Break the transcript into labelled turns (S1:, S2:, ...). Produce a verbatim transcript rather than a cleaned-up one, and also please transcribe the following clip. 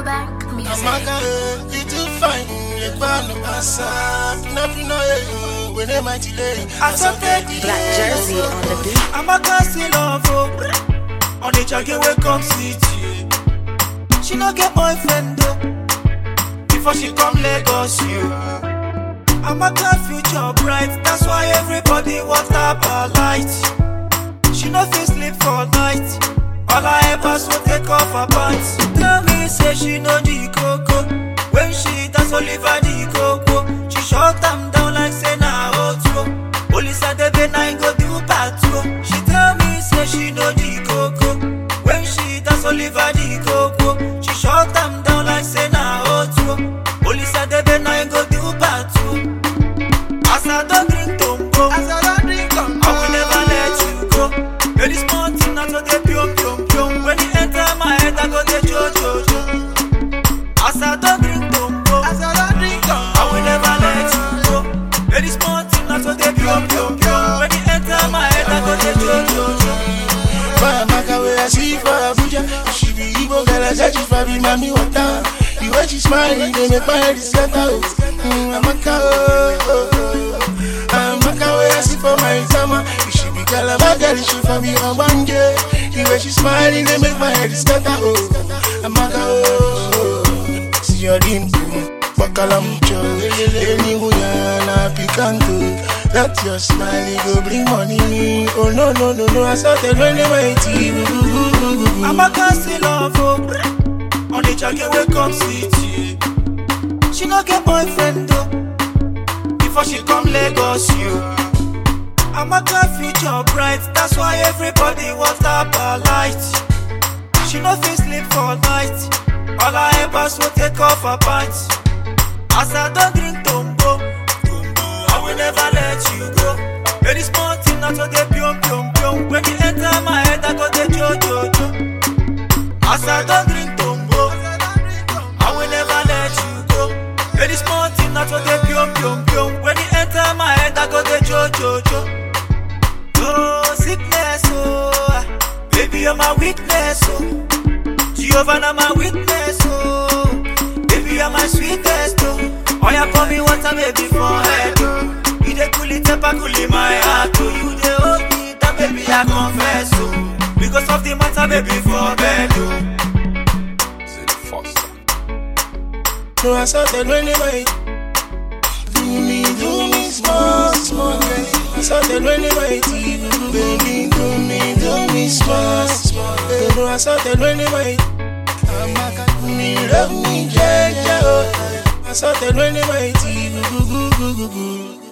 S1: Afrobank music.
S2: Amaka, you too fine. You can't pass up. Nothing, no, when they might delay. I saw that
S3: Black jersey on the beat.
S4: Amaka still love oh. On the jacket where come sit you. She no get boyfriend though. Before she come Lagos you. Amaka future bright. That's why everybody wants up her light. She no fit sleep for night. All her helpers will take off her pants. Tell me say she no the coco. When she dance Oliver the coco. She shut them down like say na outro. Police at the bed nine go do patrol. She tell me say she no the coco. When she dance Oliver the coco. She shut them down like say na outro. Police at the bed nine go do patrol. As I don't drink tombo, as I don't drink tombo, I will never let you go. You're this mountain, not so they pium pium pium. When you enter my head, I go to jo jo jo. As I don't drink tombo, as I don't drink tombo, I will never let you go. You're this mountain, not so they pium pium pium. When you enter my head, I go to jo jo jo.
S2: For Amaka, where I see for Abuja. She be Igbo girl, I judge if I be mommy water. The way she smiling, they make my head scatter. Mm, Amaka, oh, oh, oh. Amaka, where I see for my summer. She be girl, I'm a girl, she for me on one day. The way she smiling, they make my head scatter. Oh, Amaka, oh, oh. See your dimple, bakalamcho, any guyana picanto. That your smile, go bring money. Oh no no no no, I saw that when they might see.
S4: Amaka still love oh. On the jacket where come sit you. She no get boyfriend though. Before she come Lagos you. Amaka future bright. That's why everybody wants up her light. She no fit sleep for night. All her helpers will take off her pants. As I don't drink tombo, I will never let you go. You're this mountain, not so they pium pium pium. When you enter my head, I go to jo jo jo. As I don't drink tombo, I will never let you go. You're this mountain, not so they pium pium pium. When you enter my head, I go to jo jo jo. Oh sickness, oh baby you're my weakness, oh Jehovah na my witness, oh baby you're my sweetest, oh. Oh yeah, pour me water baby for head, oh. You dey cool it up, I cool in my heart, oh. You dey hold me, that baby I confess, oh. Because of the matter baby for bed, oh.
S2: Say the foster. No, I saw that when they might do me, do me small, small. I saw that when they might baby, do me, do me small, small. No, I saw that when they might Amaka, do me, love me, yeah, yeah. I saw that when they might